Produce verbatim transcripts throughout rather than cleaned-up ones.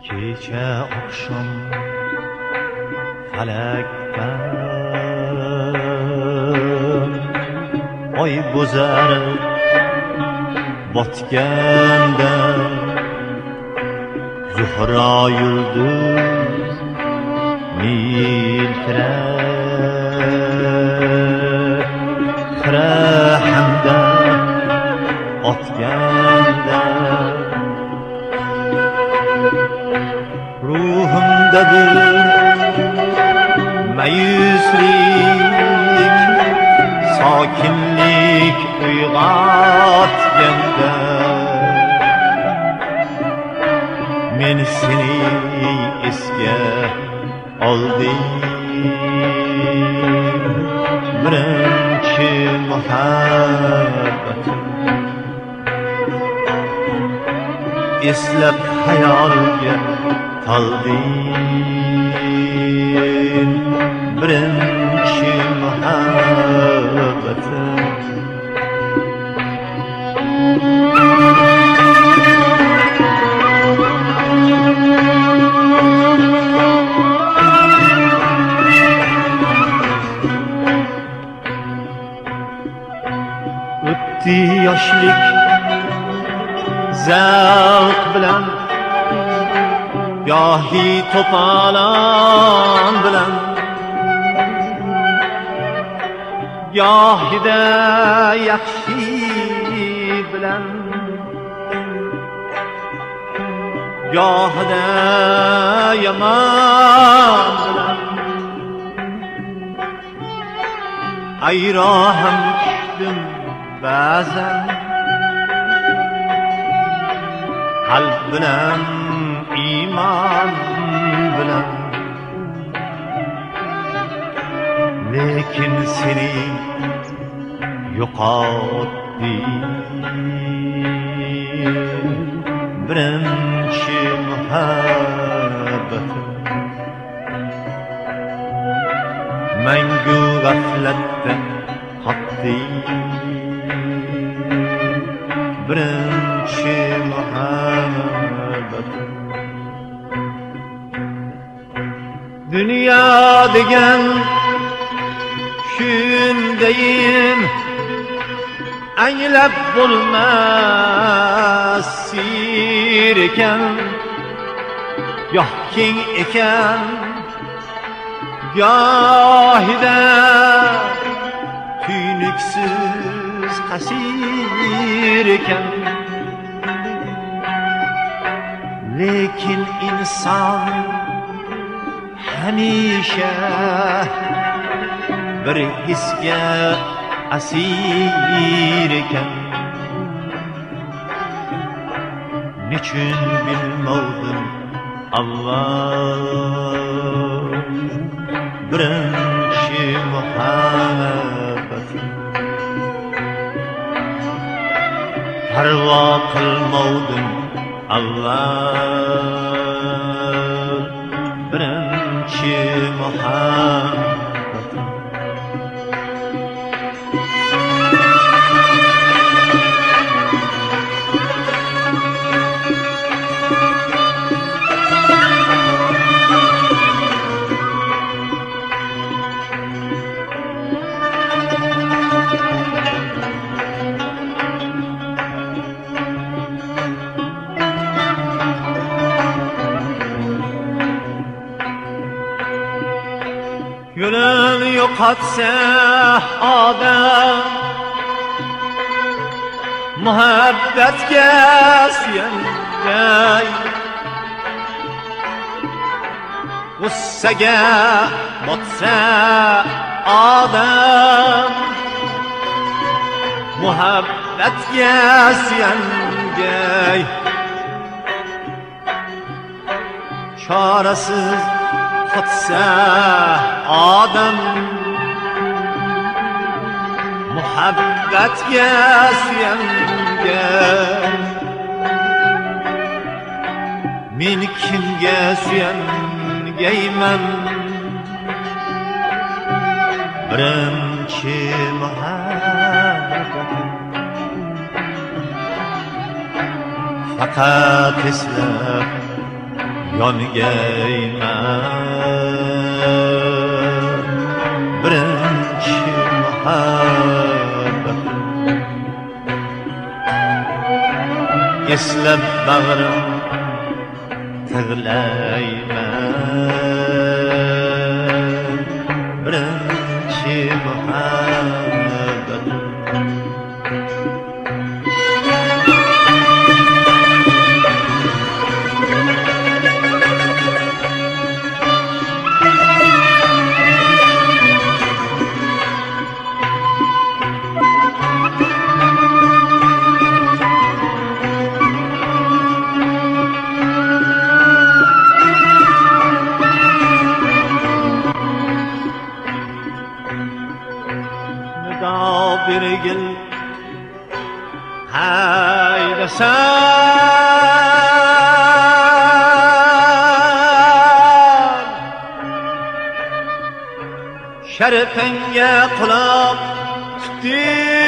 kecha oqshom falakdan oy bo'zarib botganda Zuhra yulduz miltirab xira hamda otganda ruhimda bir mayuslik sokinlik uyg'otganda men seni esga oldim birinchi muhabbatim eslab hayolga qoldim birinchi muhabbatim o'tdi yoshlik zavq bilan yohi to'polon bilan yohida yaxshi bilan yohida yomon bilan ayro ham tushdim ba'zan qalb bilan iymon bilan lekin seni yo'qotdim birinchi muhabbatim mangu g'aflatda qotdim birinchi muhabbatim dünya degan shundayim anglab bo'lmas sir ekan goh keng ekan gohida tuynuksiz qasir ekan lekin inson hamisha bir hisga asir ekan nechun bilmovdim avval birinchi muhabbatim parvo qilmovdim avval birinchi muhabbatim yo'lin yo'qotsa odam muhabbatga suyangan g'ussaga botsa odam muhabbatga suyangan chorasiz qotsa odam muhabbatga suyangan men kimga suyangayman birinchi muhabbatim faqat eslab yongayman birinchi muhabbat eslab bag'rim tig'layman birinchi muhabbat bir gel haydasan şerefenge kulak tuttu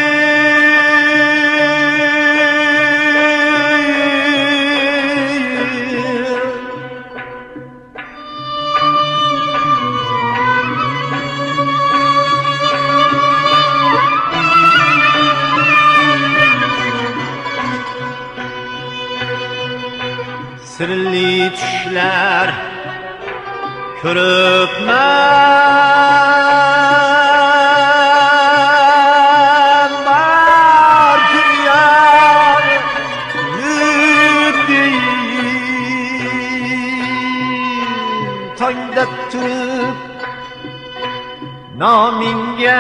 sirli düşler körüpmen var dünyanı lütfi tayda tutup naminge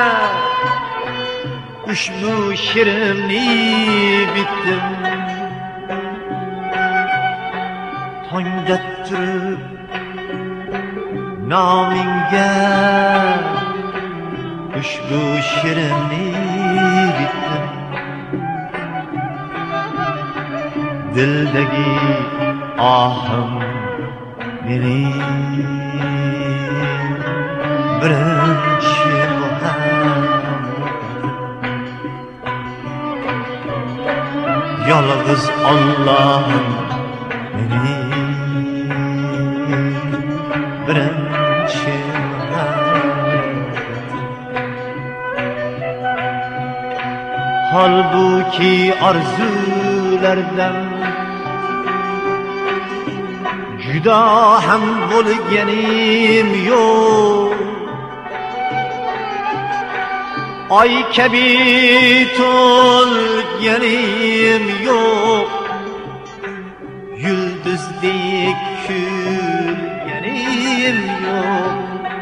ushbu shirimni bittim tongda turib nomingga ushbu shirinni bitdim dildagi ohim mening birinchi muhabbat yolg'iz Allohim mening birinchi halbuki arzulardan judo ham bo'lganim yo'q oy kabi to'lganim yo'q yulduzdek kulganim yo'q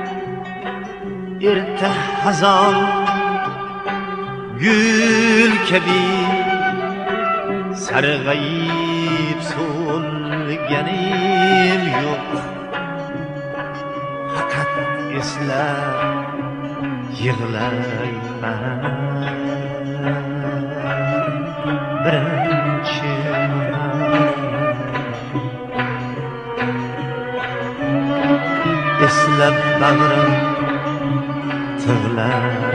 erta hazon gül kabi sarg'ayib so'lganim yo'q faqat eslab yig'layman birinchi eslab bag'rim tig'lar